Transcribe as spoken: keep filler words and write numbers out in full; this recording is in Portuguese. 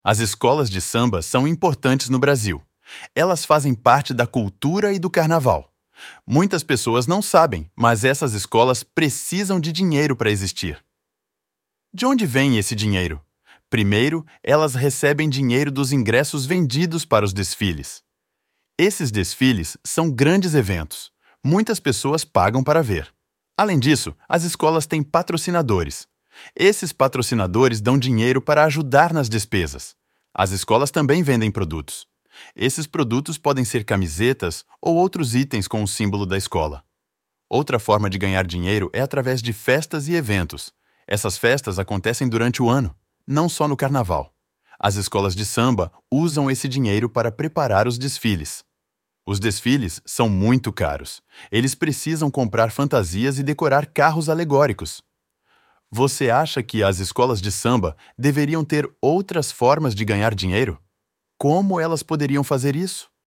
As escolas de samba são importantes no Brasil. Elas fazem parte da cultura e do carnaval. Muitas pessoas não sabem, mas essas escolas precisam de dinheiro para existir. De onde vem esse dinheiro? Primeiro, elas recebem dinheiro dos ingressos vendidos para os desfiles. Esses desfiles são grandes eventos. Muitas pessoas pagam para ver. Além disso, as escolas têm patrocinadores. Esses patrocinadores dão dinheiro para ajudar nas despesas. As escolas também vendem produtos. Esses produtos podem ser camisetas ou outros itens com o símbolo da escola. Outra forma de ganhar dinheiro é através de festas e eventos. Essas festas acontecem durante o ano, não só no carnaval. As escolas de samba usam esse dinheiro para preparar os desfiles. Os desfiles são muito caros. Eles precisam comprar fantasias e decorar carros alegóricos. Você acha que as escolas de samba deveriam ter outras formas de ganhar dinheiro? Como elas poderiam fazer isso?